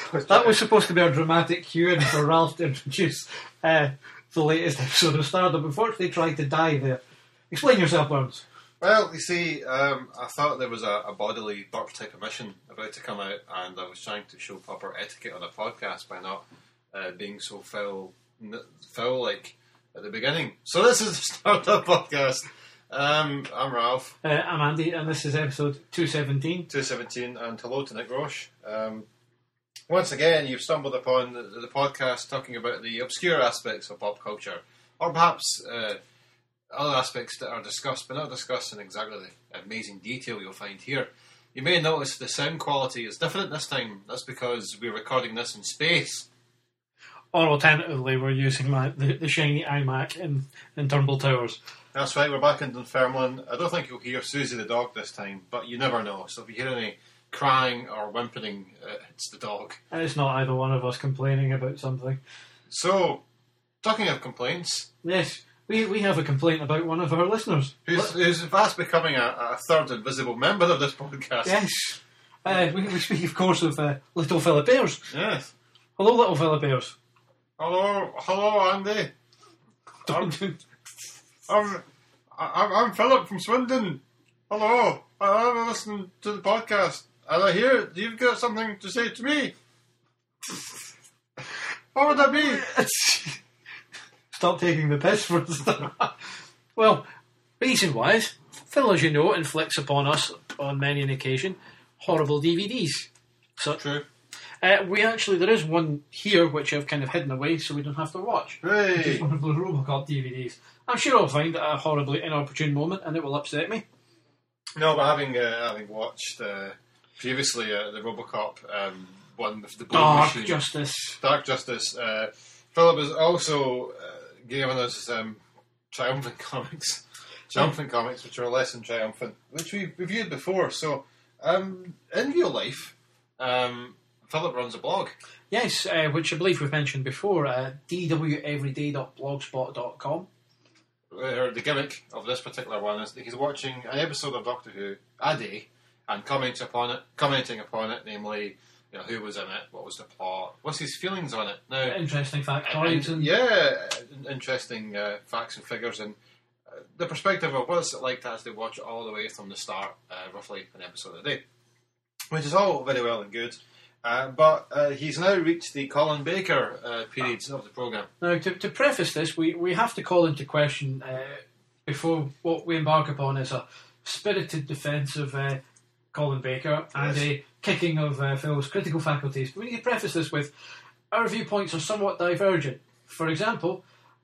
That was supposed to be a dramatic cue in for Ralph to introduce the latest episode of Stardom. Unfortunately, he tried to die there. Explain yourself, Burns. Well, you see, I thought there was a bodily burp type emission about to come out, and I was trying to show proper etiquette on a podcast by not being so foul-like at the beginning. So this is the Stardom podcast. I'm Ralph. I'm Andy, and this is episode 217. 217, and hello to Nick Roche. Once again, you've stumbled upon the podcast talking about the obscure aspects of pop culture, or perhaps other aspects that are discussed, but not discussed in exactly the amazing detail you'll find here. You may notice the sound quality is different this time. That's because we're recording this in space. Or alternatively, we're using the shiny iMac in Turnbull Towers. That's right, we're back in Dunfermline. I don't think you'll hear Susie the dog this time, but you never know. So if you hear any crying or whimpering, it's the dog. It's not either one of us complaining about something. So, talking of complaints... Yes, we have a complaint about one of our listeners. Who's fast becoming a third invisible member of this podcast. Yes. We speak, of course, of Little Philip Ayres. Yes. Hello, Little Philip Ayres. Hello, Andy. I'm Philip from Swindon. Hello. I'm listening to the podcast. And I hear you've got something to say to me. What would that be? Stop taking the piss for a start. Well, reason-wise, Phil, as you know, inflicts upon us on many an occasion horrible DVDs. So, true. There is one here which I've kind of hidden away so we don't have to watch. Hey. Which is one of those RoboCop DVDs. I'm sure I'll find it at a horribly inopportune moment and it will upset me. No, but having watched previously the RoboCop one with the blue machine, Dark Justice. Philip has also given us Triumphant Comics, which are less than triumphant, which we've reviewed before. So, in real life, Philip runs a blog. Yes, which I believe we've mentioned before, dweveryday.blogspot.com. The gimmick of this particular one is that he's watching an episode of Doctor Who a day and commenting upon it, namely, who was in it, what was the plot, what's his feelings on it. Now, interesting factoids. Interesting facts and figures, and the perspective of what's it like to actually watch it all the way from the start, roughly an episode a day, which is all very well and good. But he's now reached the Colin Baker periods of the programme. Now, to preface this, we have to call into question, before what we embark upon is a spirited defence of Colin Baker and a kicking of Phil's critical faculties. But we need to preface this with our viewpoints are somewhat divergent. For example,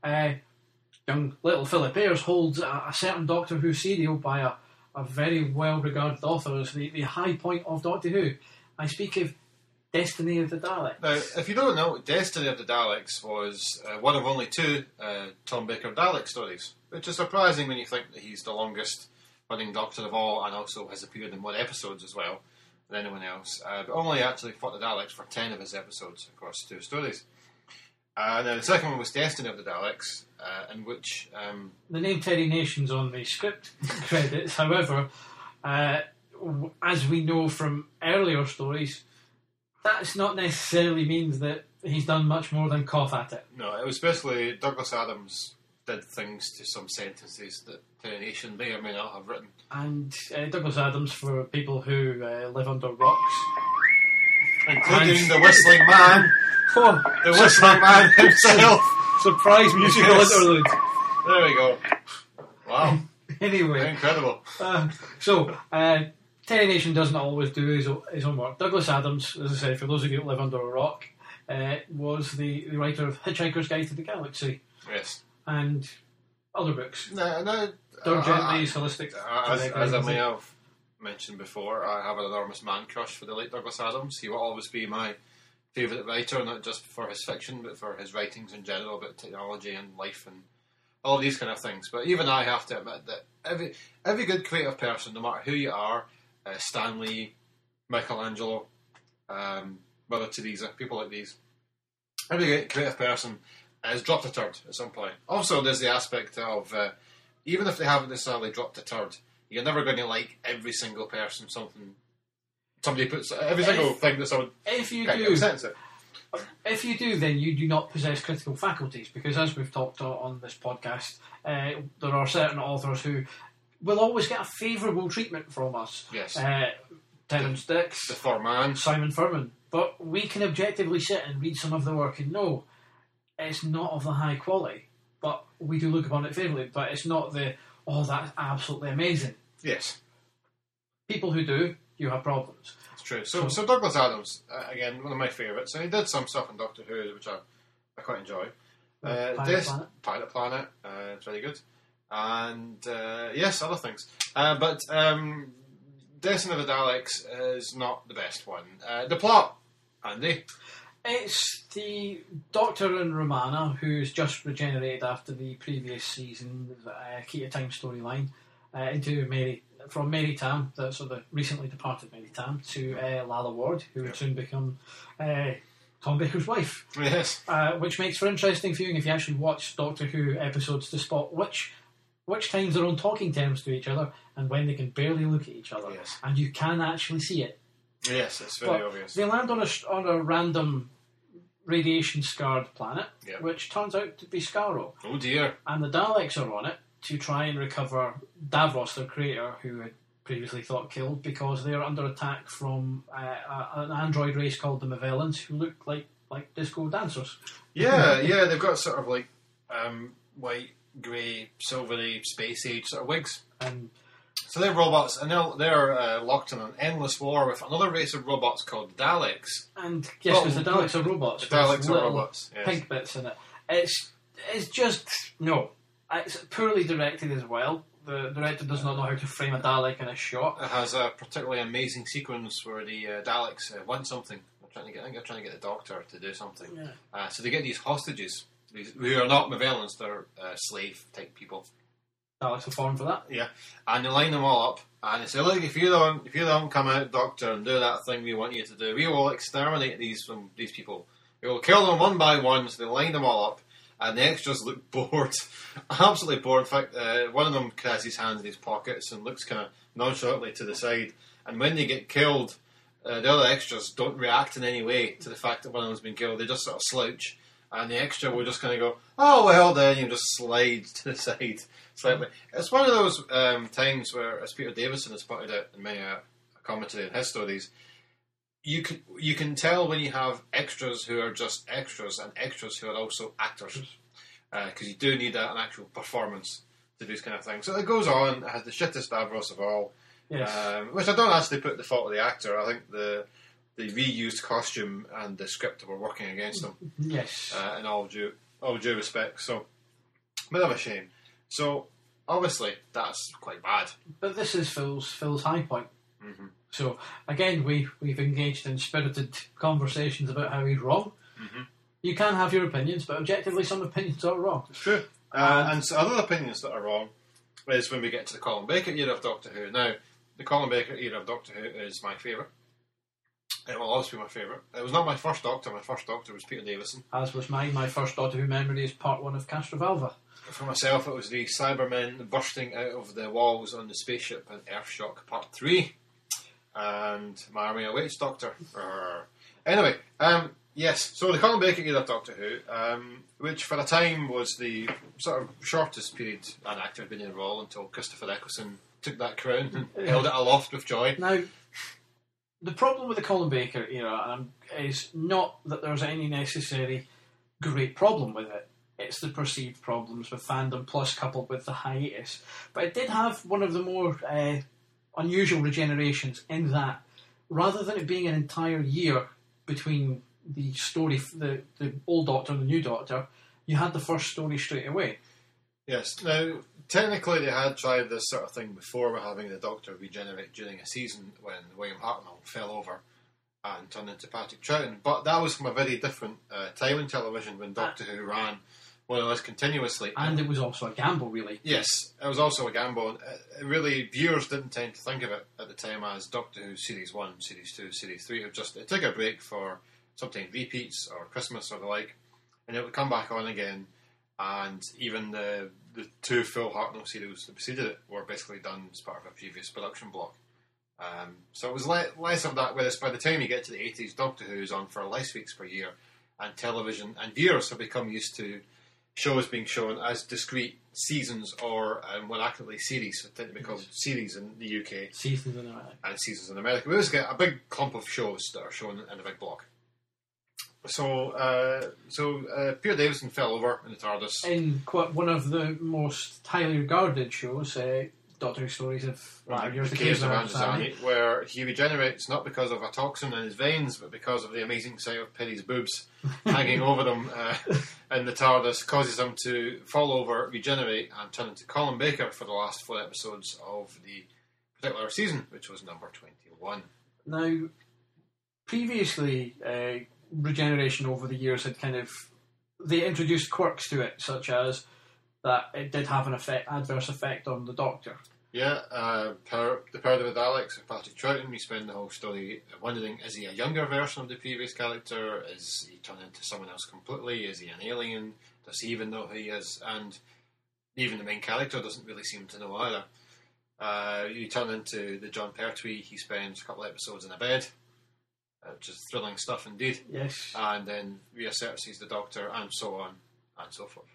young Little Philip Ayres holds a certain Doctor Who serial by a very well-regarded author as the high point of Doctor Who. I speak of Destiny of the Daleks. Now, if you don't know, Destiny of the Daleks was one of only two Tom Baker Dalek stories, which is surprising when you think that he's the longest running Doctor of all and also has appeared in more episodes as well than anyone else. But only actually fought the Daleks for 10 of his episodes across two stories. Now, the second one was Destiny of the Daleks, in which... the name Terry Nation's on the script credits, however, as we know from earlier stories, that's not necessarily means that he's done much more than cough at it. No, it was basically Douglas Adams did things to some sentences that Terry Nation may or may not have written. And Douglas Adams, for people who live under rocks... Including the Whistling Man. Oh, the Whistling Man himself. Surprise musical interlude. There we go. Wow. Anyway. Incredible. Terry Nation doesn't always do his own work. Douglas Adams, as I say, for those of you who live under a rock, was the writer of Hitchhiker's Guide to the Galaxy. Yes. And other books. Don't gently, holistic. As I may have mentioned before, I have an enormous man crush for the late Douglas Adams. He will always be my favourite writer, not just for his fiction, but for his writings in general about technology and life and all these kind of things. But even I have to admit that every good creative person, no matter who you are, Stan Lee, Michelangelo, Mother Teresa, people like these, every great creative person has dropped a turd at some point. Also, there's the aspect of, even if they haven't necessarily dropped a turd, you're never going to like every single person something somebody puts every single thing that someone If you can't do, get upset at. If you do, then you do not possess critical faculties, because as we've talked on this podcast, there are certain authors who will always get a favourable treatment from us. Yes. Terence Dix, The Third Man. Simon Furman. But we can objectively sit and read some of the work and know it's not of the high quality, but we do look upon it favourably. But it's not that's absolutely amazing. Yes. People who do, you have problems. It's true. So Douglas Adams, again, one of my favourites, and he did some stuff in Doctor Who, which I quite enjoy. Pilot Planet, it's very good. And, yes, other things. But Destiny of the Daleks is not the best one. The plot, Andy? It's the Doctor and Romana, who's just regenerated after the previous season, Key to Time storyline, from Mary Tam, the recently departed Mary Tam, to Lalla Ward, who would soon become Tom Baker's wife. Yes. Which makes for interesting viewing if you actually watch Doctor Who episodes to spot which times they're on talking terms to each other and when they can barely look at each other. Yes. And you can actually see it. Yes, it's very obvious. They land on a random radiation-scarred planet, Yep. which turns out to be Skaro. Oh dear. And the Daleks are on it to try and recover Davros, their creator, who had previously thought killed, because they are under attack from an android race called the Mavellans, who look like disco dancers. Yeah, they've got sort of like white, grey, silvery, space age sort of wigs. And So they're robots, and they're locked in an endless war with another race of robots called Daleks. And yes, because the Daleks are robots. The Daleks with are little robots, yes. pink bits in it. It's just no. It's poorly directed as well. The director does not know how to frame a Dalek in a shot. It has a particularly amazing sequence where the Daleks want something. I think they're trying to get the Doctor to do something. Yeah. So they get these hostages, who are not Mavellans, they're slave type people. Daleks are formed for that. Yeah, and they line them all up, and they say, "Look, if you don't come out, Doctor, and do that thing we want you to do, we will exterminate these people. We will kill them one by one." So they line them all up, and the extras look bored, absolutely bored. In fact, one of them has his hands in his pockets and looks kind of nonchalantly to the side. And when they get killed, the other extras don't react in any way to the fact that one of them's been killed. They just sort of slouch, and the extra will just kind of go, "Oh well, then," you just slide to the side slightly. It's one of those times where, as Peter Davison has pointed out in many commentary in his stories, you can tell when you have extras who are just extras and extras who are also actors, because you do need an actual performance to do this kind of thing. So it goes on. It has the shittest Davros of all, Yes. which I don't actually put the fault of the actor. I think the reused costume and the script were working against them. Yes. In all due respect. So, bit of a shame. So, obviously, that's quite bad. But this is Phil's high point. Mm-hmm. So again, we've engaged in spirited conversations about how he's wrong. Mm-hmm. You can have your opinions, but objectively, some opinions are wrong. It's true. And so other opinions that are wrong is when we get to the Colin Baker era of Doctor Who. Now, the Colin Baker era of Doctor Who is my favourite. It will always be my favourite. It was not my first Doctor. My first Doctor was Peter Davison. As was mine. My first Doctor Who memory is part 1 of Castrovalva. For myself, it was the Cybermen bursting out of the walls on the spaceship in Earthshock Part 3. And My Army Awaits Doctor. Anyway, yes, so the Colin Baker era of Doctor Who, which for a time was the sort of shortest period an actor had been in a role until Christopher Eccleston took that crown and held it aloft with joy. Now, the problem with the Colin Baker era is not that there's any necessary great problem with it. It's the perceived problems with fandom, plus coupled with the hiatus. But it did have one of the more unusual regenerations in that, rather than it being an entire year between the story, the old Doctor and the new Doctor, you had the first story straight away. Yes. Now, technically, they had tried this sort of thing before, with having the Doctor regenerate during a season when William Hartnell fell over and turned into Patrick Troughton. But that was from a very different time in television, when Doctor Who ran more or less continuously. And it was also a gamble, really. Yes, it was also a gamble. And really, viewers didn't tend to think of it at the time as Doctor Who Series 1, Series 2, Series 3. It took a break for sometimes repeats or Christmas or the like, and it would come back on again. And even the two full Hartnell serials that preceded it were basically done as part of a previous production block. So it was less of that, whereas by the time you get to the 80s, Doctor Who is on for less weeks per year, and television and viewers have become used to shows being shown as discrete seasons or, more accurately, series. So tend to be called series in the UK. Seasons in America. And seasons in America. We always get a big clump of shows that are shown in a big block. So Peter Davison fell over in the TARDIS. In one of the most highly regarded shows, Doctor Who Stories of The Caves of Androzani, where he regenerates not because of a toxin in his veins, but because of the amazing sight of Penny's boobs hanging over them in the TARDIS, causes him to fall over, regenerate, and turn into Colin Baker for the last 4 episodes of the particular season, which was number 21. Now, previously, regeneration over the years had they introduced quirks to it, such as that it did have an adverse effect on the Doctor. Yeah, the Power of the Daleks with Patrick Troughton. We spend the whole story wondering, is he a younger version of the previous character? Is he turned into someone else completely? Is he an alien? Does he even know who he is? And even the main character doesn't really seem to know either. You turn into the John Pertwee. He spends a couple of episodes in a bed, which is thrilling stuff indeed. Yes. And then reasserts he's the Doctor, and so on and so forth.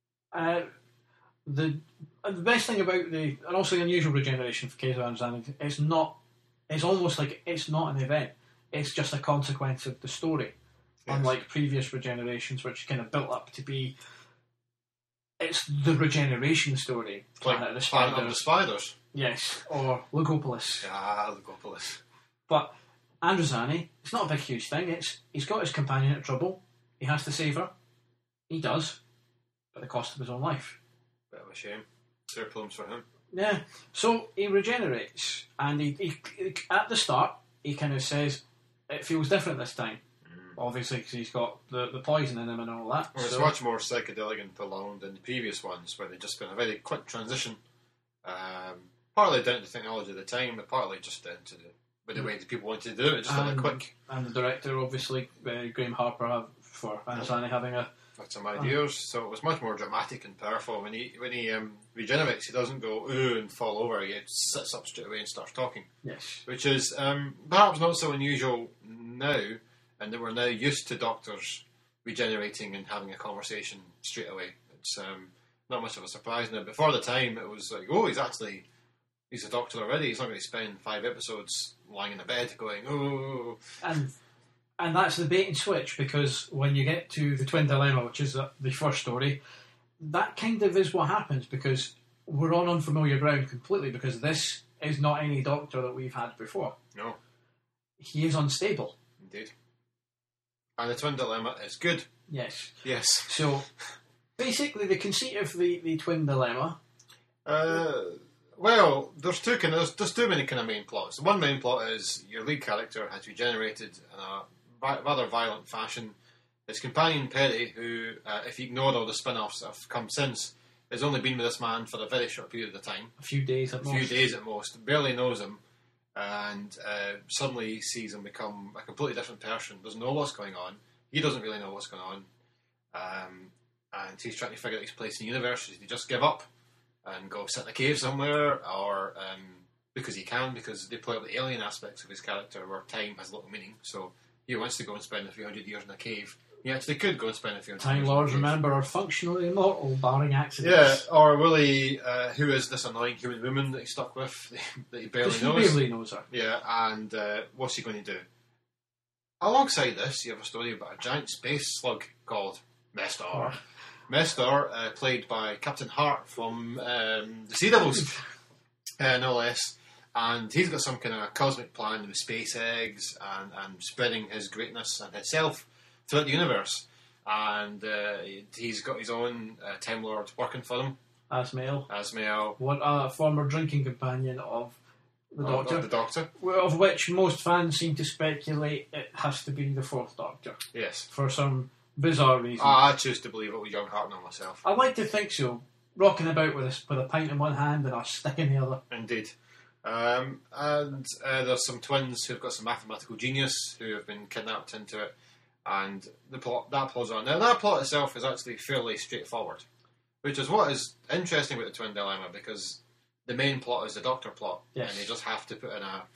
The best thing about and also the unusual regeneration for Caves of Androzani, it's almost like it's not an event. It's just a consequence of the story. Yes. Unlike previous regenerations, which kind of built up to be, it's the regeneration story. Planet of the Spiders. Yes, or Legopolis. Legopolis. But Androzani, it's not a big huge thing. He's got his companion in trouble. He has to save her. He does, at the cost of his own life. Bit of a shame. Sore plumes for him. Yeah. So he regenerates, and he at the start he kind of says it feels different this time. Obviously, because he's got the poison in him and all that. Well, it's much more psychedelic and prolonged than the previous ones, where they've just been a very quick transition. Partly down to the technology of the time, but partly just down to the way the people wanted to do it. Just had a quick. And the director, obviously, Graham Harper, for Androzani having That's some ideas. So it was much more dramatic and powerful. When he regenerates, he doesn't go ooh and fall over. He sits up straight away and starts talking. Yes, which is perhaps not so unusual now, and that we're now used to doctors regenerating and having a conversation straight away. It's not much of a surprise now. But for the time, it was like, oh, he's a doctor already. He's not going to spend 5 episodes lying in a bed going, oh. And that's the bait and switch, because when you get to the Twin Dilemma, which is the first story, that kind of is what happens, because we're on unfamiliar ground completely, because this is not any Doctor that we've had before. No. He is unstable. Indeed. And the Twin Dilemma is good. Yes. Yes. So, basically, the conceit of the Twin Dilemma... Well, there's too many kind of main plots. The one main plot is your lead character has regenerated in a rather violent fashion. His companion Perry, who, if you ignore all the spin-offs that have come since, has only been with this man for a very short period of time. A few days at most. Barely knows him. And suddenly sees him become a completely different person. Doesn't know what's going on. He doesn't really know what's going on. And he's trying to figure out his place in the universe. Does he just give up and go sit in a cave somewhere? Or because they play up the alien aspects of his character where time has little meaning. So he wants to go and spend a few hundred years in a cave. He actually could go and spend a few hundred years in a cave. Time Lords, remember, are functionally immortal, barring accidents. Yeah, or will he, who is this annoying human woman that he's stuck with, that he barely knows? He barely knows her. Yeah, and what's he going to do? Alongside this, you have a story about a giant space slug called Mestor. Mestor, played by Captain Hart from the Sea Devils, no less. And he's got some kind of cosmic plan with space eggs and spreading his greatness and himself throughout the universe. And he's got his own Time Lord working for him. Asmael. What a former drinking companion of the Doctor. Of the Doctor. Of which most fans seem to speculate it has to be the 4th Doctor. Yes. For some bizarre reason. I choose to believe it was young Hartnell myself. I like to think so. Rocking about with a pint in one hand and a stick in the other. Indeed. And there's some twins who've got some mathematical genius who have been kidnapped into it, and that plot's on. Now that plot itself is actually fairly straightforward, which is what is interesting about the Twin Dilemma, because the main plot is the Doctor plot, yes. And you just have to put in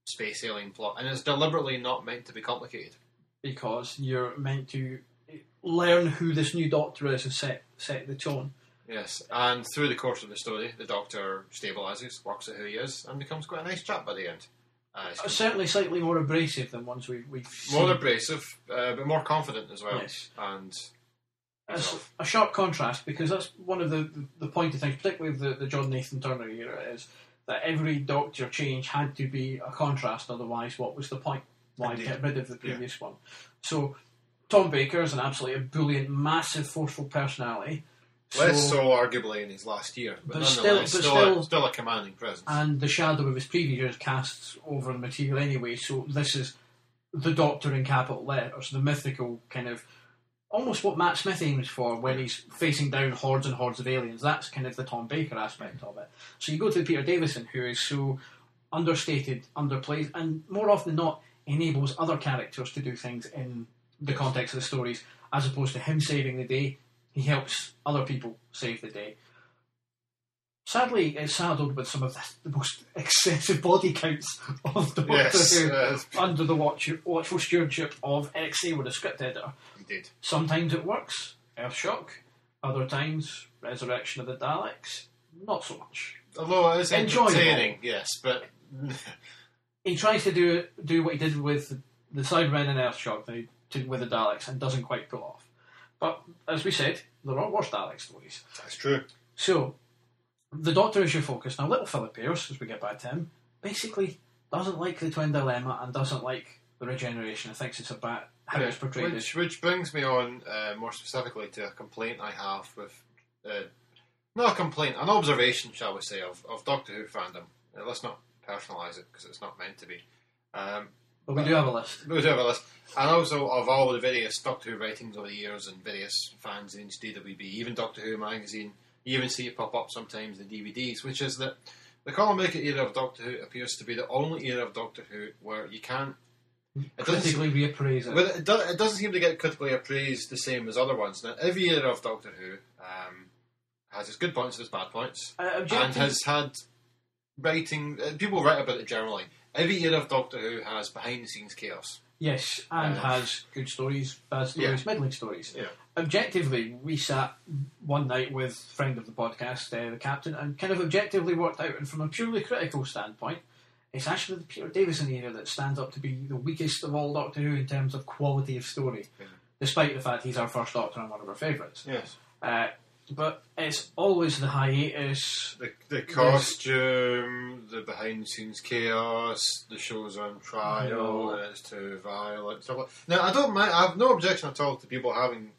space alien plot, and it's deliberately not meant to be complicated. Because you're meant to learn who this new Doctor is and set the tone. Yes, and through the course of the story, the Doctor stabilises, works out who he is, and becomes quite a nice chap by the end. Certainly slightly more abrasive than ones we've seen. More abrasive, but more confident as well. Yes. And it's a sharp contrast, because that's one of the pointy things, particularly with the John Nathan Turner era, is that every Doctor change had to be a contrast, otherwise what was the point? Why get rid of the previous one? So Tom Baker is an absolutely ebullient, massive, forceful personality. Less so arguably in his last year, but nonetheless, still a commanding presence. And the shadow of his previous years casts over the material anyway, so this is the Doctor in capital letters, the mythical kind of, almost what Matt Smith aims for when he's facing down hordes and hordes of aliens. That's kind of the Tom Baker aspect of it. So you go to Peter Davison, who is so understated, underplayed, and more often than not enables other characters to do things in the context of the stories, as opposed to him saving the day. He helps other people save the day. Sadly, it's saddled with some of the most excessive body counts of the Doctor Who, under the watchful stewardship of Eric Saward, a script editor. Indeed. Sometimes it works, Earthshock. Other times, Resurrection of the Daleks, not so much. Although it is entertaining, yes, but he tries to do what he did with the Cybermen and Earthshock with the Daleks, and doesn't quite pull off. But, as we said, there are worse Dalek stories. That's true. So, the Doctor is your focus. Now, little Philip Pierce, as we get back to him, basically doesn't like the Twin Dilemma and doesn't like the regeneration. He thinks it's about how it's portrayed. Which brings me on, more specifically, to a complaint I have with... not a complaint, an observation, shall we say, of Doctor Who fandom. Let's not personalise it, because it's not meant to be. But we do have a list. We do have a list. And also of all the various Doctor Who writings over the years and various fanzines, DWB, even Doctor Who magazine, you even see it pop up sometimes in the DVDs, which is that the Colin Baker era of Doctor Who appears to be the only era of Doctor Who where you can't... critically reappraise it. Well, it doesn't seem to get critically appraised the same as other ones. Now, every era of Doctor Who has its good points and its bad points. And has had writing... people write about it generally. Every era of Doctor Who has behind-the-scenes chaos. Yes, and has good stories, bad stories, middling stories. Yeah. Objectively, we sat one night with a friend of the podcast, the Captain, and kind of objectively worked out, and from a purely critical standpoint, it's actually the Peter Davison era that stands up to be the weakest of all Doctor Who in terms of quality of story, despite the fact he's our first Doctor and one of our favourites. Yes. But it's always the hiatus. The costume, the behind-the-scenes chaos, the show's on trial, and it's too violent, stuff like that. Now, I don't mind, I have no objection at all to people having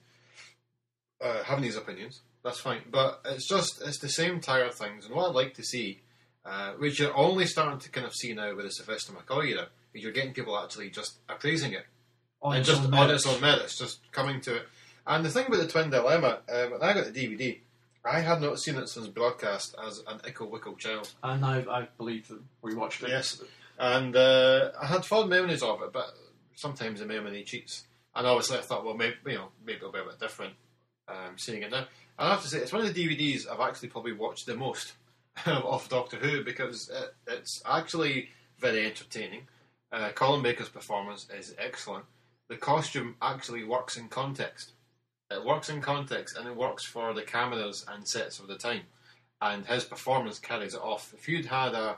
these opinions. That's fine. But it's the same tired things. And what I'd like to see, which you're only starting to kind of see now with the Sylvester McCoy era, is you're getting people actually just appraising it. On its own merits, just coming to it. And the thing about the Twin Dilemma, when I got the DVD, I had not seen it since broadcast as an ickle-wickle child. And I believe that we watched it. Yes. And I had fond memories of it, but sometimes the memory cheats. And obviously I thought, well, maybe it'll be a bit different seeing it now. And I have to say, it's one of the DVDs I've actually probably watched the most of Doctor Who, because it's actually very entertaining. Colin Baker's performance is excellent. The costume actually works in context. It works in context, and it works for the cameras and sets of the time. And his performance carries it off. If you'd had a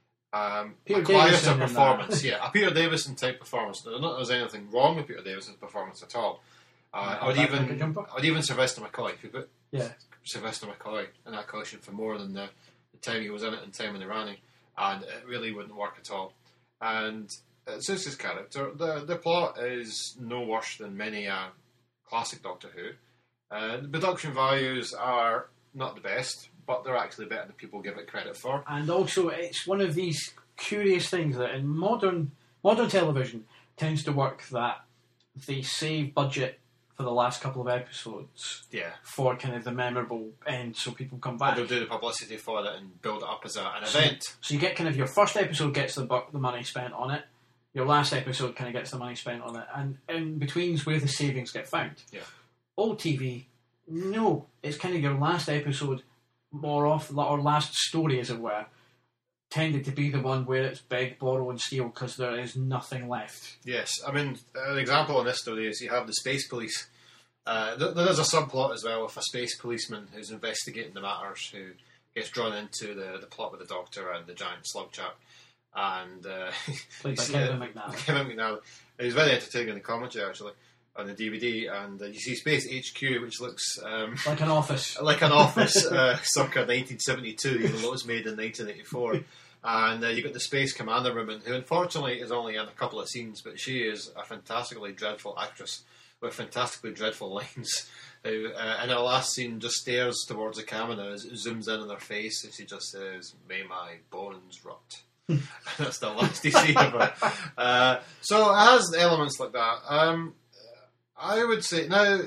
quieter performance, a Peter Davison type performance, not that there's anything wrong with Peter Davison's performance at all. I would even Sylvester McCoy. If you put Sylvester McCoy in that costume for more than the time he was in it and time in the Rani, and it really wouldn't work at all. And it suits his character. The plot is no worse than many classic Doctor Who. The production values are not the best, but they're actually better than people give it credit for. And also, it's one of these curious things that in modern television tends to work, that they save budget for the last couple of episodes for kind of the memorable end, so people come back. They'll do the publicity for it and build it up as an event. So you get kind of your first episode gets the money spent on it, your last episode kind of gets the money spent on it, and in between's where the savings get found. Yeah. Old TV, no, it's kind of your last episode more often, or last story, as it were, tended to be the one where it's beg, borrow, and steal because there is nothing left. Yes, I mean, an example in this story is you have the space police. There's a subplot as well with a space policeman who's investigating the matters, who gets drawn into the plot with the Doctor and the giant slug chap. And Played by Kevin McNally. Kevin McNally. He's very entertaining in the commentary, actually, on the DVD. And you see Space HQ, which looks like an office. Like an office, circa 1972, even though it was made in 1984. And you've got the Space Commander woman, who unfortunately is only in a couple of scenes, but she is a fantastically dreadful actress with fantastically dreadful lines. Who, in her last scene, just stares towards the camera as it zooms in on her face, and she just says, "May my bones rot." That's the last you see of her. So it has elements like that. I would say now,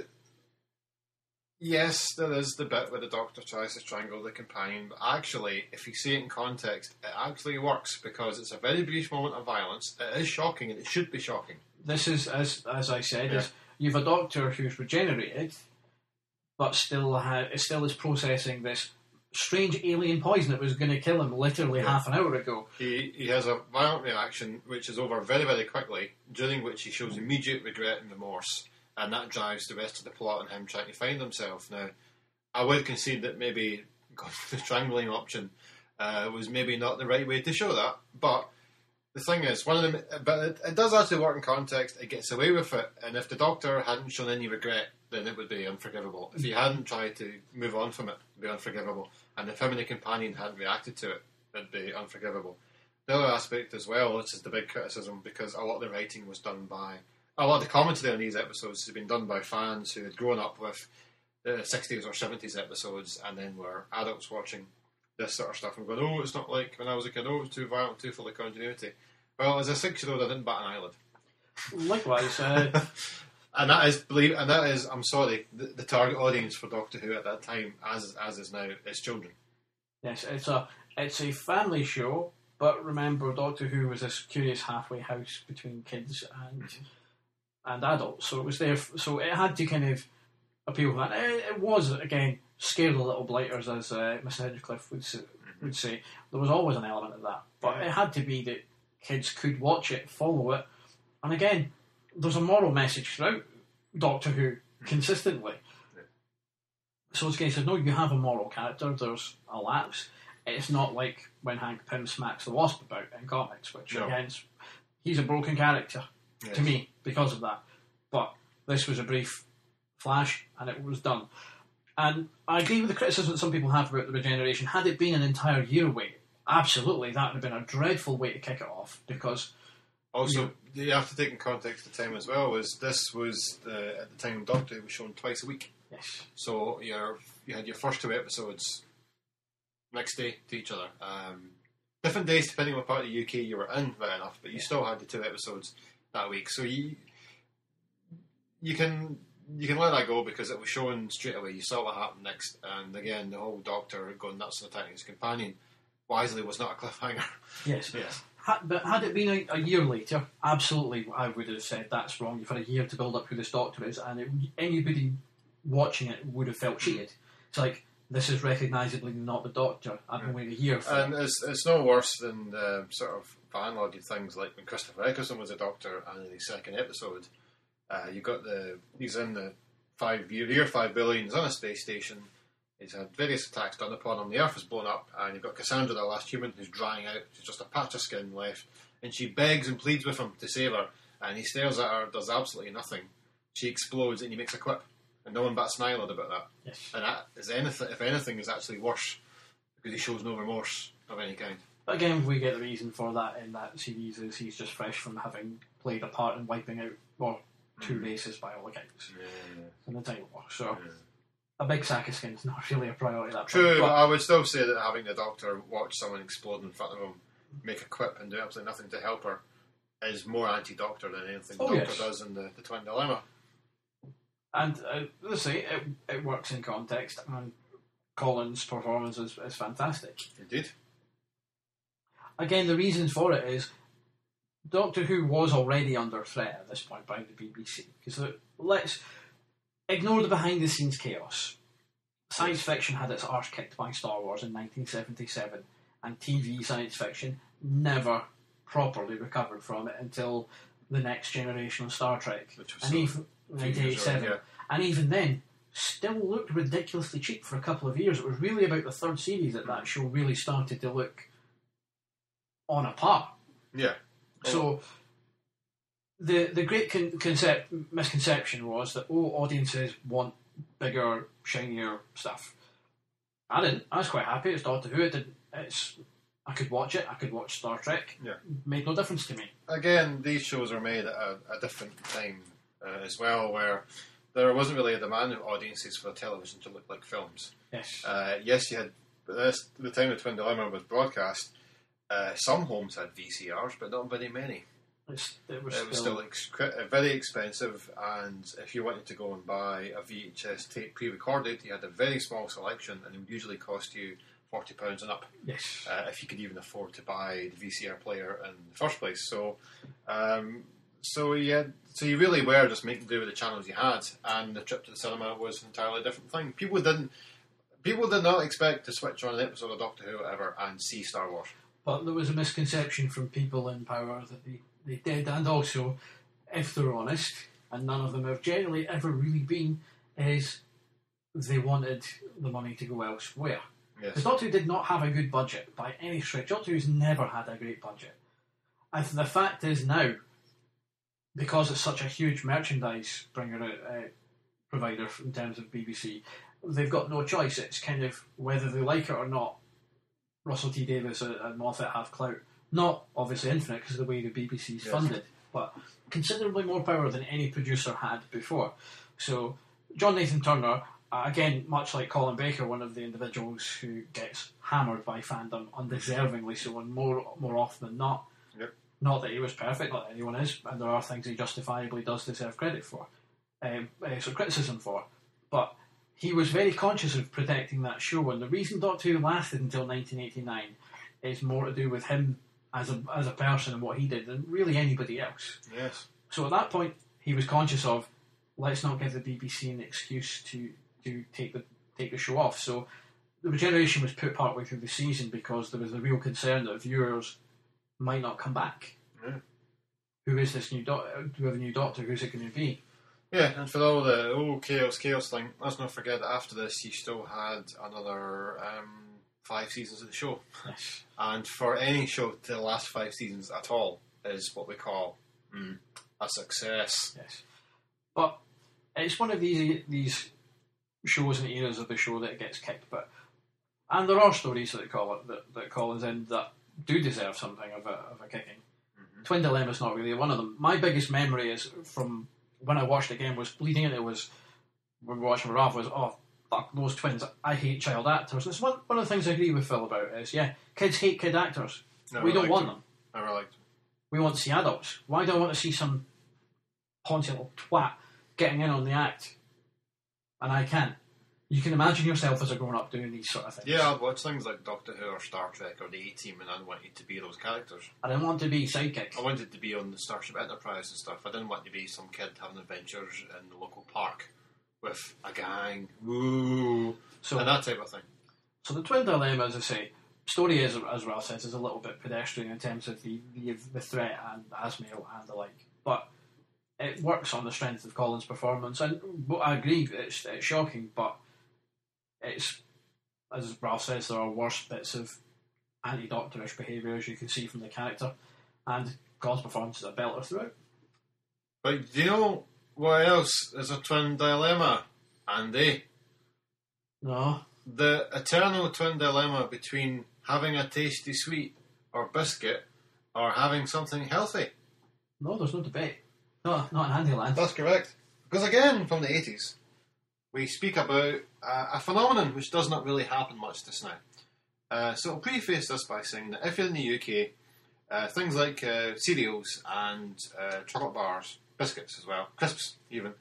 yes, there is the bit where the Doctor tries to strangle the companion, but actually, if you see it in context, it actually works because it's a very brief moment of violence. It is shocking, and it should be shocking. This is, as I said, is you've a Doctor who's regenerated, but still is processing this strange alien poison that was going to kill him literally half an hour ago. He has a violent reaction which is over very, very quickly, during which he shows immediate regret and remorse, and that drives the rest of the plot on him trying to find himself. Now, I would concede that maybe going for the strangling option was maybe not the right way to show that, but the thing is, but it does actually work in context. It gets away with it, and if the Doctor hadn't shown any regret, then it would be unforgivable. If he hadn't tried to move on from it, it'd be unforgivable. And if him and the companion hadn't reacted to it, it'd be unforgivable. The other aspect as well, which is the big criticism, because a lot of the writing was done by, a lot of the commentary on these episodes has been done by fans who had grown up with the 60s or 70s episodes and then were adults watching this sort of stuff and going, oh, it's not like when I was a kid, oh, it's too violent, too full of continuity. Well, as a 6-year-old, I didn't bat an eyelid. Likewise. And that is, I'm sorry, the target audience for Doctor Who at that time, as is now, is children. Yes, it's a family show, but remember, Doctor Who was this curious halfway house between kids and adults. So it was there. So it had to kind of appeal to that. It was, again, scare the little blighters, as Mr. Hinchcliffe would say. There was always an element of that, but it had to be that kids could watch it, follow it, and again, there's a moral message throughout Doctor Who consistently. So it's case of, no, you have a moral character, there's a lapse. It's not like when Hank Pym smacks the Wasp about in comics, which again, he's a broken character to me because of that. But this was a brief flash and it was done. And I agree with the criticism that some people have about the regeneration. Had it been an entire year wait, absolutely, that would have been a dreadful way to kick it off, because also, you have to take in context the time as well, was this was at the time Doctor Who was shown twice a week. Yes. So you had your first 2 episodes next day to each other. Different days depending on what part of the UK you were in, fair enough, but you still had the 2 episodes that week. So you can let that go because it was shown straight away. You saw what happened next, and again, the whole Doctor going nuts and attacking his companion wisely was not a cliffhanger. Yes. Yes. But had it been a year later, absolutely, I would have said that's wrong. You've had a year to build up who this Doctor is, and anybody watching it would have felt cheated. It's like, this is recognisably not the Doctor. I've been waiting a year for it. And it's no worse than the sort of fan-loaded things like when Christopher Eccleston was a Doctor, and in the second episode, you got he's in the year 5 billion, he's on a space station. He's had various attacks done upon him. The Earth is blown up, and you've got Cassandra, the last human, who's drying out. She's just a patch of skin left, and she begs and pleads with him to save her. And he stares at her, does absolutely nothing. She explodes, and he makes a quip, and no one bats an eyelid about that. Yes. And that is if anything, is actually worse because he shows no remorse of any kind. But again, we get the reason for that in that series is he's just fresh from having played a part in wiping out 2 races by all accounts in the Time War. So. A big sack of skin's not really a priority. That True, point, but I would still say that having the Doctor watch someone explode in front of him, make a quip and do absolutely nothing to help her, is more anti-Doctor than anything Doctor does in the Twin Dilemma. And let's say it works in context, and Colin's performance is fantastic. Indeed. Again, the reasons for it is Doctor Who was already under threat at this point by the BBC. Because let's ignore the behind-the-scenes chaos. Science fiction had its arse kicked by Star Wars in 1977, and TV science fiction never properly recovered from it until the next generation of Star Trek. Which was and even 1987. yeah. And even then, still looked ridiculously cheap for a couple of years. It was really about the third series that show really started to look on a par. Yeah. So the great misconception was that audiences want bigger, shinier stuff. I didn't. I was quite happy. It's Doctor Who. I could watch it. I could watch Star Trek. Yeah. It made no difference to me. Again, these shows are made at a different time as well, where there wasn't really a demand of audiences for television to look like films. Yes. Yes, you had. But the time the Twin Dilemma was broadcast, some homes had VCRs, but not very many. It was still very expensive, and if you wanted to go and buy a VHS tape pre-recorded, you had a very small selection, and it would usually cost you £40 and up. Yes. If you could even afford to buy the VCR player in the first place. So you really were just making do with the channels you had, and the trip to the cinema was an entirely different thing. People did not expect to switch on an episode of Doctor Who or whatever and see Star Wars. But there was a misconception from people in power that they did, and also, if they're honest, and none of them have generally ever really been, is they wanted the money to go elsewhere. Yes. Because Doctor Who did not have a good budget by any stretch. Doctor Who's never had a great budget. And the fact is now, because it's such a huge merchandise provider in terms of BBC, they've got no choice. It's kind of whether they like it or not. Russell T Davies and Moffat have clout. Not obviously infinite because of the way the BBC's funded, but considerably more power than any producer had before. So John Nathan Turner, again, much like Colin Baker, one of the individuals who gets hammered by fandom undeservingly so, and more often than not. Yep. Not that he was perfect, not that anyone is, and there are things he justifiably does deserve credit for, criticism for, but he was very conscious of protecting that show, and the reason Doctor Who lasted until 1989 is more to do with him as a person and what he did than really anybody else. Yes. So at that point, he was conscious of, let's not give the BBC an excuse to take the show off. So the regeneration was put partway through the season because there was a real concern that viewers might not come back. Yeah. Who is this new Doctor? Do we have a new Doctor? Who's it going to be? Yeah, and for all the chaos thing, let's not forget that after this, you still had another 5 seasons of the show. Yes. And for any show to last 5 seasons at all is what we call a success. Yes. But it's one of these shows and eras of the show that gets kicked. And there are stories that call us in that do deserve something of a kicking. Mm-hmm. Twin Dilemma's not really one of them. My biggest memory is from when I watched it again was leading in. It was when we were watching with Ralph was fuck those twins. I hate child actors. And it's one of the things I agree with Phil about is kids hate kid actors. We don't want them. Never liked them. We want to see adults. Why do I want to see some poncy little twat getting in on the act? And I can't. You can imagine yourself as a grown up doing these sort of things. Yeah, I'd watch things like Doctor Who or Star Trek or the A-Team, and I wanted to be those characters. I didn't want to be sidekick. I wanted to be on the Starship Enterprise and stuff. I didn't want to be some kid having adventures in the local park with a gang, and that type of thing. So the Twin Dilemma, as I say, story is, as Ralph says, is a little bit pedestrian in terms of the threat and Asmail and the like, but it works on the strength of Colin's performance, and I agree, it's shocking, but it's, as Ralph says, there are worse bits of anti-Doctorish behaviour, as you can see from the character, and Colin's performance is a belter throughout. But do you know what else is a Twin Dilemma, Andy? No. The eternal twin dilemma between having a tasty sweet or biscuit or having something healthy. No, there's no debate. No, not in Handyland. That's correct. Because again, from the 80s, we speak about a phenomenon which does not really happen much just now. So I'll preface this by saying that if you're in the UK, things like cereals and chocolate bars, biscuits as well, crisps even,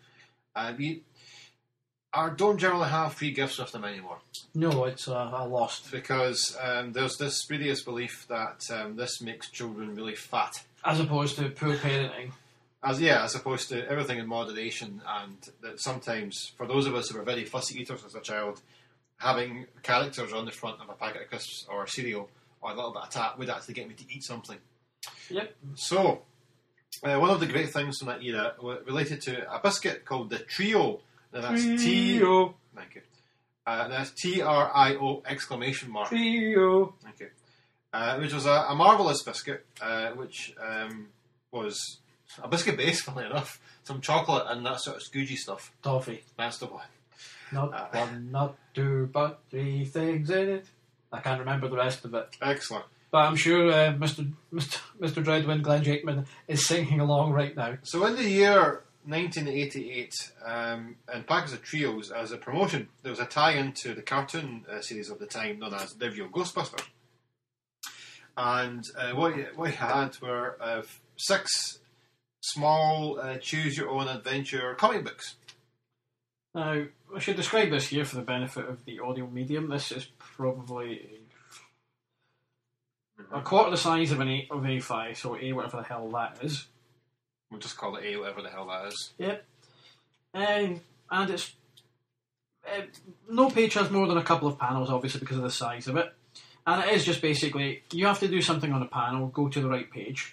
don't generally have free gifts with them anymore. No, it's a lost. Because there's this spurious belief that this makes children really fat. As opposed to poor parenting. As opposed to everything in moderation, and that sometimes, for those of us who were very fussy eaters as a child, having characters on the front of a packet of crisps or cereal or a little bit of tap would actually get me to eat something. Yep. So, one of the great things from that era related to a biscuit called the Trio. Now that's Trio. Thank you. That's TRIO exclamation mark. Trio. Thank you. Which was a marvellous biscuit, which was a biscuit base, funnily enough. Some chocolate and that sort of scoogey stuff. Toffee. That's the one. Not one, not two, but three things in it. I can't remember the rest of it. Excellent. But I'm sure Mr. Dreadwind Glenn Jakeman is singing along right now. So in the year 1988, in Packers of Trios, as a promotion, there was a tie-in to the cartoon series of the time known as The Real Ghostbusters. And what you had were 6 small choose-your-own-adventure comic books. Now, I should describe this here for the benefit of the audio medium. This is probably a quarter the size of an A5, so A whatever the hell that is. We'll just call it A, whatever the hell that is. Yep. And it's... no page has more than a couple of panels, obviously, because of the size of it. And it is just basically, you have to do something on a panel, go to the right page.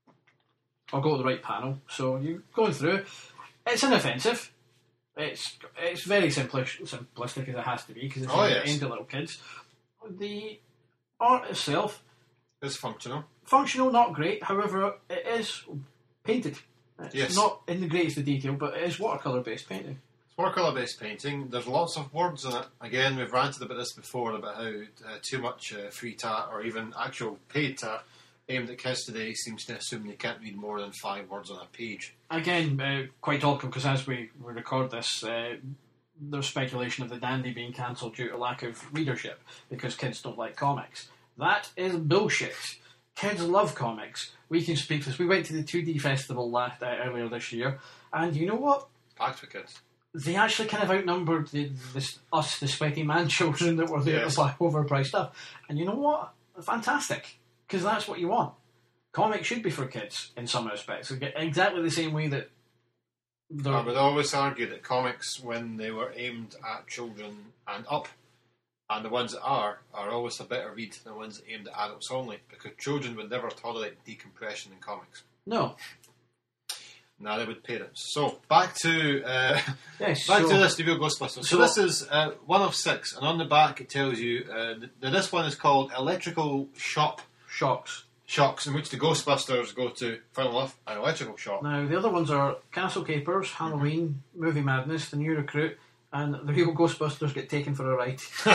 Or go to the right panel. So you're going through. It's inoffensive. It's very simplistic as it has to be, because it's aimed at little kids. The art itself... It's functional. Functional, not great. However, it is painted. It's not in the greatest of detail, but it is watercolour-based painting. It's watercolour-based painting. There's lots of words in it. Again, we've ranted about this before, about how too much free tat, or even actual paid tat, aimed at kids today seems to assume they can't read more than 5 words on a page. Again, quite topical, because as we record this, there's speculation of the Dandy being cancelled due to lack of readership, because kids don't like comics. That is bullshit. Kids love comics. We can speak to this. We went to the 2D festival earlier this year, and you know what? Packed with kids. They actually kind of outnumbered the sweaty man children that were there to buy overpriced stuff. And you know what? Fantastic. Because that's what you want. Comics should be for kids in some respects. Exactly the same way that... I would always argue that comics, when they were aimed at children and up, and the ones that are always a better read than the ones aimed at adults only, because children would never tolerate decompression in comics. No. Neither would parents. So, back to this, The Real Ghostbusters. So this is one of 6, and on the back it tells you that this one is called Electrical Shocks, in which the Ghostbusters go to, funnily enough, an electrical shock. Now, the other ones are Castle Capers, Halloween, Movie Madness, The New Recruit, and The Real Ghostbusters Get Taken for a Ride.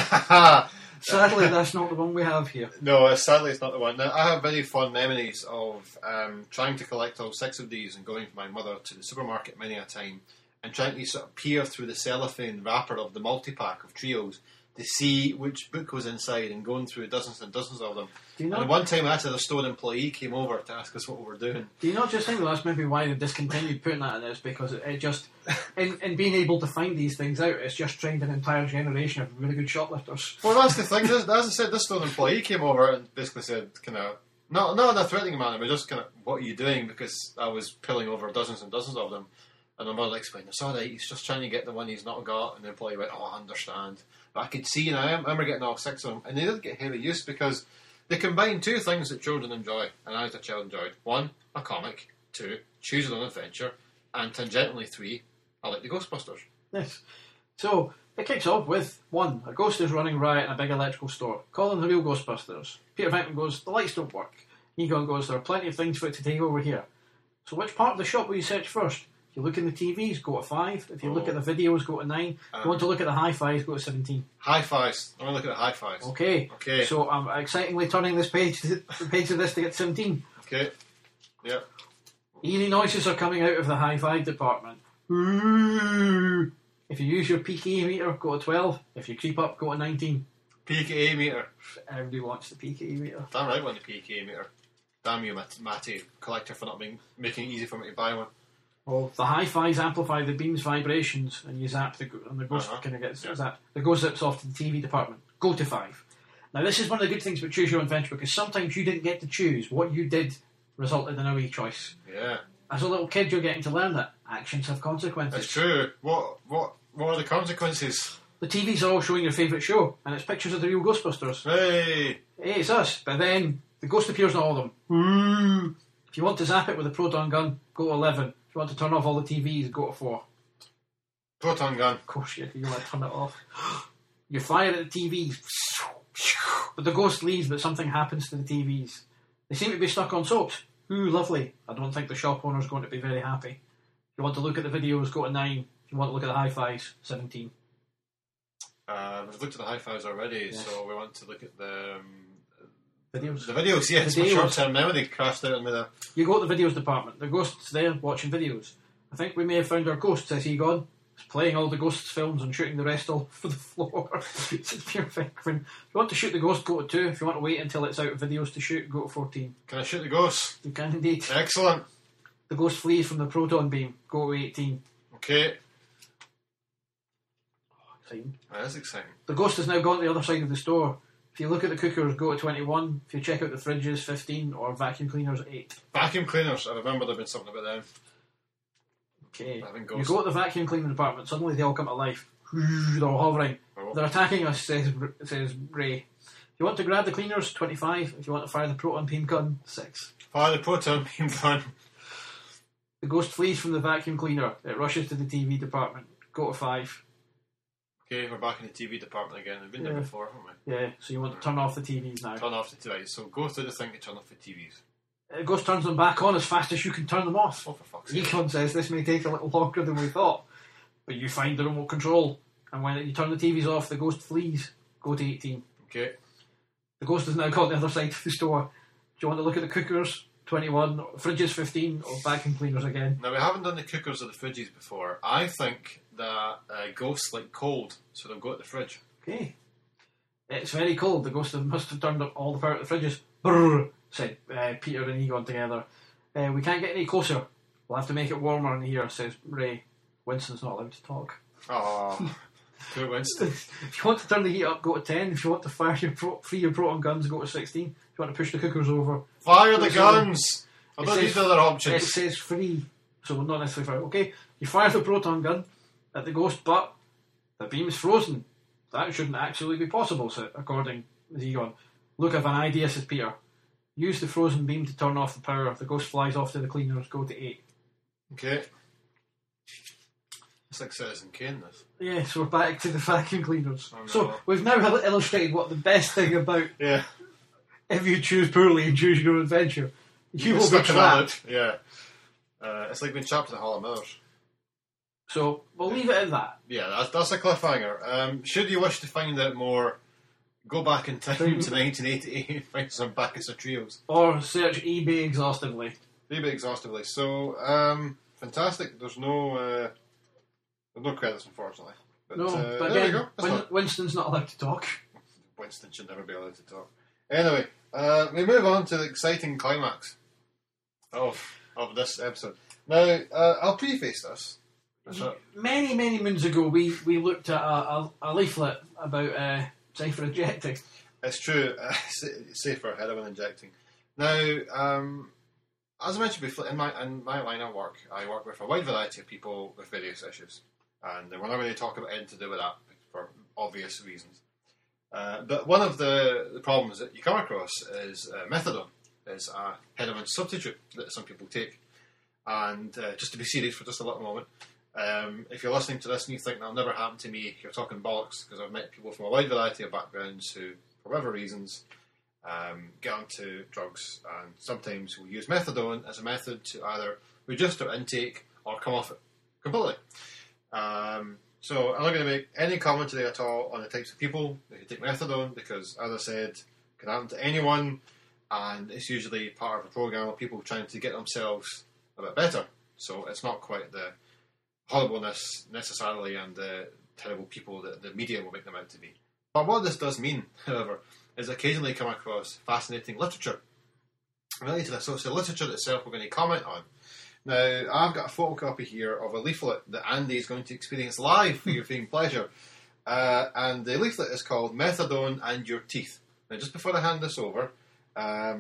Sadly, that's not the one we have here. No, sadly it's not the one. Now, I have very fond memories of trying to collect all 6 of these and going with my mother to the supermarket many a time and trying to sort of peer through the cellophane wrapper of the multi-pack of Trios to see which book was inside and going through dozens and dozens of them. And one time actually the store employee came over to ask us what we were doing. Do you not just think that's maybe why they've discontinued putting that in this? Because it just, in being able to find these things out, it's just trained an entire generation of really good shoplifters. Well, that's the thing. As I said, this store employee came over and basically said, kind of, not in a threatening manner, but just kind of, what are you doing? Because I was pulling over dozens and dozens of them. And my mother explained, it's alright, he's just trying to get the one he's not got. And the employee went, I understand. But I could see, and I remember getting all 6 of them, and they didn't get heavy use because they combine 2 things that children enjoy, and I as a child enjoyed. 1, a comic. 2, choose your own adventure. And tangentially 3, I like the Ghostbusters. Yes. So, it kicks off with 1, a ghost is running riot in a big electrical store. Calling the Real Ghostbusters. Peter Venkman goes, the lights don't work. Egon goes, there are plenty of things for it to take over here. So which part of the shop will you search first? If you look in the TVs, go to 5. If you look at the videos, go to 9. If you want to look at the hi-fis, go to 17. Hi-fis. I want to look at the hi-fis. Okay. So I'm excitingly turning this page, the page of this to get 17. Okay. Yep. Eerie noises are coming out of the hi-fi department. Ooh. If you use your PKE meter, go to 12. If you creep up, go to 19. PKE meter. Everybody wants the PKE meter. Damn right I want the PKE meter. Damn you, Matty collector, for not making it easy for me to buy one. Well, the hi-fis amplify the beam's vibrations, and you zap and the ghost kind of gets zapped. The ghost zips off to the TV department. Go to 5. Now, this is one of the good things about Choose Your Own Adventure, because sometimes you didn't get to choose. What you did resulted in a wee choice. Yeah. As a little kid, you're getting to learn that actions have consequences. It's true. What are the consequences? the TVs are all showing your favourite show, and it's pictures of the real Ghostbusters. Hey! Hey, it's us. But then the ghost appears in all of them. If you want to zap it with a proton gun, go to 11. If you want to turn off all the TVs, go to 4. Proton gun. Of course, you want to turn it off. You fire at the TVs, but the ghost leaves, but something happens to the TVs. They seem to be stuck on soaps. Ooh, lovely. I don't think the shop owner's going to be very happy. If you want to look at the videos, go to 9. If you want to look at the hi-fis, 17. We've looked at the hi-fis already, so we want to look at the videos. The videos, yes. My short-term memory crashed out on me there. You go to the videos department. The ghost's there watching videos. I think we may have found our ghost, says Egon. He's playing all the ghost's films and shooting the rest all over the floor. It's perfect. If you want to shoot the ghost, go to 2. If you want to wait until it's out of videos to shoot, go to 14. Can I shoot the ghost? You can indeed. Excellent. The ghost flees from the proton beam. Go to 18. Okay. Exciting. That is exciting. The ghost has now gone to the other side of the store. If you look at the cookers, go to 21. If you check out the fridges, 15. Or vacuum cleaners, 8. Vacuum cleaners. I remember there being something about them. Okay. You go to the vacuum cleaning department, suddenly they all come to life. They're all hovering. Oh. They're attacking us, says Ray. If you want to grab the cleaners, 25. If you want to fire the proton beam gun, 6. Fire the proton beam gun. The ghost flees from the vacuum cleaner. It rushes to the TV department. Go to 5. Okay, we're back in the TV department again. We've been there before, haven't we? Yeah, so you want to turn off the TVs now. Turn off the TVs. So go through the thing to turn off the TVs. The ghost turns them back on as fast as you can turn them off. Oh, for fuck's sake. Econ says this may take a little longer than we thought, but you find the remote control, and when you turn the TVs off, the ghost flees. Go to 18. Okay. The ghost has now got the other side of the store. Do you want to look at the cookers? 21. Fridges, 15. Or vacuum cleaners again? Now, we haven't done the cookers or the fridges before. I think that ghosts like cold, so they'll go at the fridge. Okay. It's very cold. The ghost must have turned up all the power at the fridges. Brrr, said Peter and Egon together. We can't get any closer. We'll have to make it warmer in here, says Ray. Winston's not allowed to talk. Oh, poor Winston. If you want to turn the heat up, go to 10. If you want to fire free your proton guns, go to 16. If you want to push the cookers over, Fire the guns! I don't need other it options. says free, so not necessarily fire. Okay, you fire the proton gun at the ghost, but the beam's frozen. That shouldn't actually be possible, according to Egon. Look, I've an idea, says Peter. Use the frozen beam to turn off the power. The ghost flies off to the cleaners. Go to 8. Okay. It's like Citizen Kane, this. Yeah, so we're back to the vacuum cleaners. Oh, no. So we've now illustrated what the best thing about Yeah. if you choose poorly and choose your own adventure, you will be stuck in a trapped. loop. Yeah. It's like being trapped in the Hall of Mirrors. So we'll leave it at that. Yeah, that's a cliffhanger. Should you wish to find out more, go back in time to 1988 and find some Bacchus of Trios. Or search eBay exhaustively. Maybe exhaustively. So, fantastic. There's no credits, unfortunately. But, No, but there again, we go. That's not- Winston's not allowed to talk. Winston should never be allowed to talk. Anyway, we move on to the exciting climax of this episode. Now, I'll preface this. Many, many moons ago, we looked at a leaflet about Cypher injecting. It's true. Safer heroin injecting. Now, as I mentioned before, in my line of work, I work with a wide variety of people with various issues, and we're not going to talk about anything to do with that for obvious reasons. But one of the problems that you come across is methadone is a heroin substitute that some people take. And just to be serious for just a little moment, if you're listening to this and you think that'll never happen to me, you're talking bollocks, because I've met people from a wide variety of backgrounds who, for whatever reasons, get onto drugs and sometimes will use methadone as a method to either reduce their intake or come off it completely. So I'm not going to make any comment today at all on the types of people who take methadone because, as I said, it can happen to anyone, and it's usually part of a program of people trying to get themselves a bit better. So it's not quite the horribleness necessarily and the terrible people that the media will make them out to be. But what this does mean, however, is occasionally come across fascinating literature related to this. So it's the literature itself we're going to comment on. Now, I've got a photocopy here of a leaflet that Andy is going to experience live for your viewing pleasure. And the leaflet is called Methadone and Your Teeth. Now, just before I hand this over, I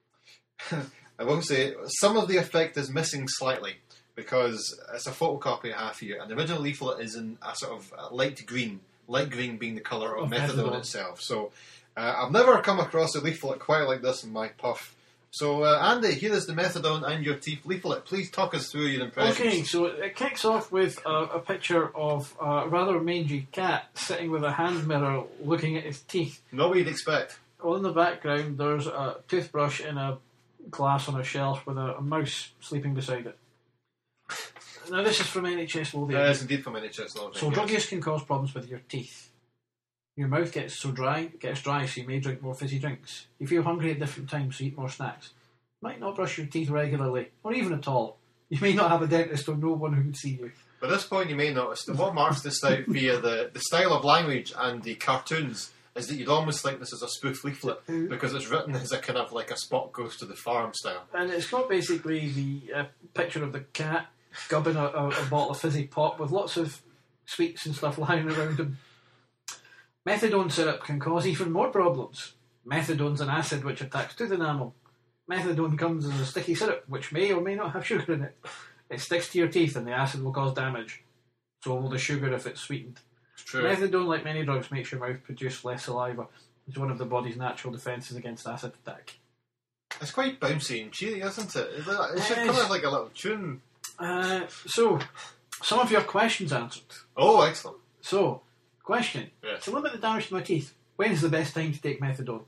will say some of the effect is missing slightly because it's a photocopy I have here, and the original leaflet is in a sort of light green, light green being the colour of Of methadone methadone. itself. So I've never come across a leaflet quite like this in my puff. So Andy, here is the methadone and your teeth leaflet. Please talk us through your impressions. Okay, so it kicks off with a picture of a rather mangy cat sitting with a hand mirror looking at his teeth. Not what you'd expect. On the background, there's a toothbrush in a glass on a shelf with a mouse sleeping beside it. Now, this is from NHS Lothian. It's indeed from NHS Lothian. So, drug use can cause problems with your teeth. Your mouth gets dry, so you may drink more fizzy drinks. You feel hungry at different times, so eat more snacks. You might not brush your teeth regularly, or even at all. You may not have a dentist or no one who would see you. By this point, you may notice that what marks this out via the style of language and the cartoons is that you'd almost think this is a spoof leaflet because it's written as a kind of like a Spot Goes to the Farm style. And it's got basically the picture of the cat gubbing a bottle of fizzy pop with lots of sweets and stuff lying around him. Methadone syrup can cause even more problems. Methadone's an acid which attacks tooth enamel. Methadone comes as a sticky syrup which may or may not have sugar in it. It sticks to your teeth and the acid will cause damage. So will the sugar if it's sweetened. It's true. Methadone, like many drugs, makes your mouth produce less saliva. It's one of the body's natural defences against acid attack. It's quite bouncy and cheery, isn't it? It should come out like a little tune. So, some of your questions answered. Oh, excellent. So, question. Yes. To limit the damage to my teeth, when is the best time to take methadone?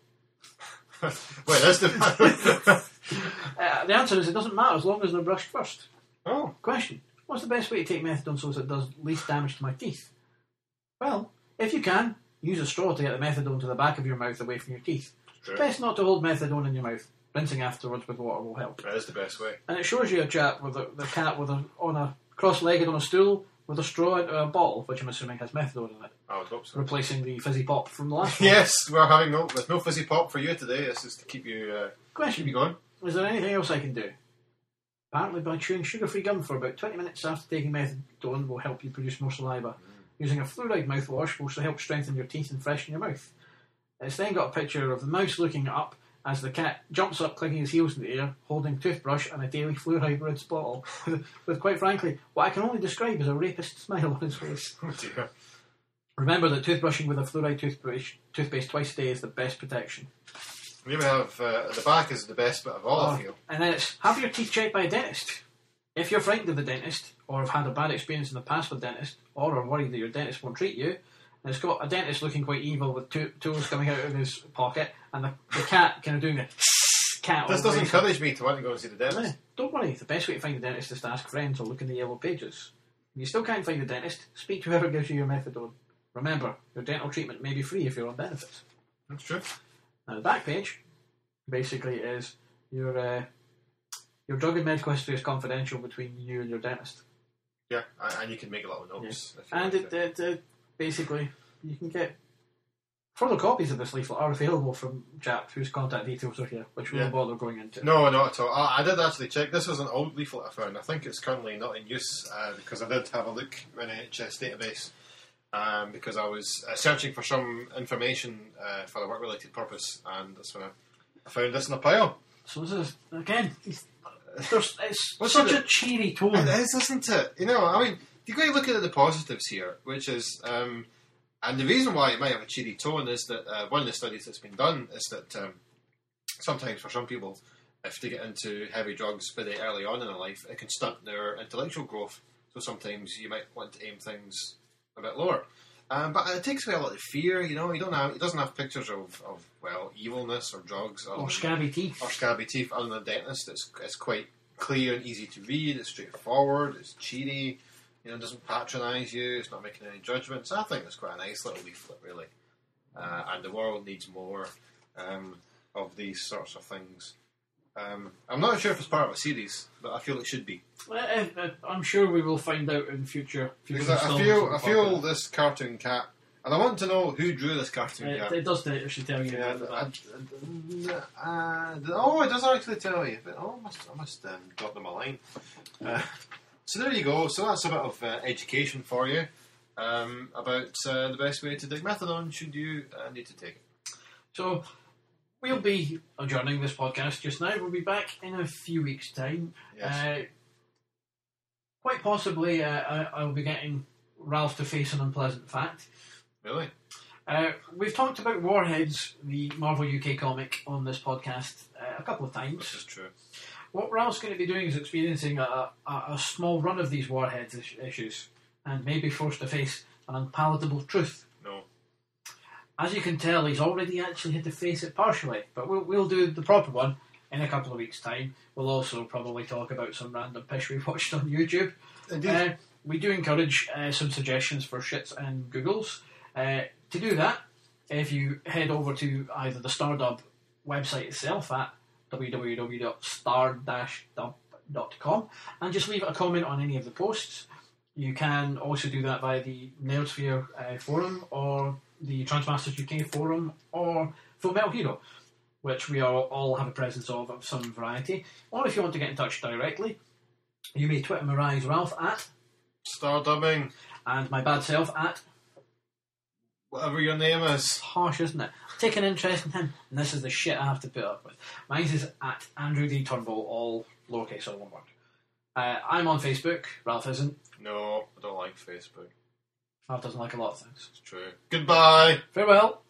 Wait, that's the... The answer is it doesn't matter as long as they're brushed first. Oh. Question. What's the best way to take methadone so that it does least damage to my teeth? Well, if you can, use a straw to get the methadone to the back of your mouth away from your teeth. True. Best not to hold methadone in your mouth. Rinsing afterwards with water will help. That is the best way. And it shows you a chap with the cat on a cross-legged on a stool with a straw into a bottle, which I'm assuming has methadone in it, I would hope so. replacing the fizzy pop from the last one. Yes, we're having there's no fizzy pop for you today. This is to keep you Question. going. Is there anything else I can do? Apparently by chewing sugar-free gum for about 20 minutes after taking methadone will help you produce more saliva. Using a fluoride mouthwash will help strengthen your teeth and freshen your mouth. It's then got a picture of the mouse looking up as the cat jumps up, clicking his heels in the air, holding toothbrush and a daily fluoride rinse bottle, with quite frankly, what I can only describe as a rapist smile on his face. Oh dear. Remember that toothbrushing with a fluoride toothpaste twice a day is the best protection. We even have the back is the best bit of all, I feel. And then it's have your teeth checked by a dentist. If you're frightened of the dentist, or have had a bad experience in the past with dentist, or are worried that your dentist won't treat you, and it's got a dentist looking quite evil with tools coming out of his pocket, and the cat kind of doing a cat. This does encourage me to want to go and see the dentist. Yeah, don't worry, the best way to find the dentist is to ask friends or look in the yellow pages. If you still can't find the dentist, speak to whoever gives you your methadone. Remember, your dental treatment may be free if you're on benefits. That's true. Now the back page basically is your drug and medical history is confidential between you and your dentist. Yeah, and you can make a lot of notes. Yeah. And it basically, you can get further copies of this leaflet are available from Jap, whose contact details are here, which we won't bother going into. No, not at all. I did actually check. This was an old leaflet I found. I think it's currently not in use because I did have a look in the NHS database because I was searching for some information for a work-related purpose, and that's when I found this in a pile. So this is, again, it's such a cheery tone. It is, isn't it? You know, I mean, you've got to look at the positives here, which is, and the reason why it might have a cheery tone is that one of the studies that's been done is that sometimes for some people, if they get into heavy drugs very early on in their life, it can stunt their intellectual growth. So sometimes you might want to aim things a bit lower. But it takes away a lot of fear, you know. It doesn't have pictures of evilness or drugs or scabby teeth. Or scabby teeth other than a dentist. It's quite clear and easy to read. It's straightforward. It's cheery. You know, it doesn't patronise you. It's not making any judgments. I think it's quite a nice little leaflet, really. And the world needs more of these sorts of things. I'm not sure if it's part of a series, but I feel it should be. I'm sure we will find out in future. Because I feel this cartoon cat, and I want to know who drew this cartoon cat. It does actually tell you. Yeah, it does actually tell you. But, I must drop them a line. So there you go. So that's a bit of education for you about the best way to take methadone should you need to take it. So we'll be adjourning this podcast just now. We'll be back in a few weeks' time. Yes. Quite possibly, I'll be getting Ralph to face an unpleasant fact. Really? We've talked about Warheads, the Marvel UK comic, on this podcast a couple of times. This is true. What Ralph's going to be doing is experiencing a small run of these Warheads issues and may be forced to face an unpalatable truth. No. As you can tell, he's already actually had to face it partially, but we'll do the proper one in a couple of weeks' time. We'll also probably talk about some random pish we watched on YouTube. Indeed. We do encourage some suggestions for shits and Googles. To do that, if you head over to either the Stardub website itself at www.star-dub.com and just leave a comment on any of the posts. You can also do that via the Nerdsphere forum or the Transmasters UK forum or Full Metal Hero, which we all have a presence of some variety. Or if you want to get in touch directly, you may Twitter Marais Ralph at Stardubbing. and my bad self at Whatever your name is. harsh, isn't it? Take an interest in him, and this is the shit I have to put up with. Mine is at Andrew D. Turnbull, all lowercase, all one word. I'm on Facebook. Ralph isn't. No, I don't like Facebook. Ralph doesn't like a lot of things. It's true. Goodbye. Farewell.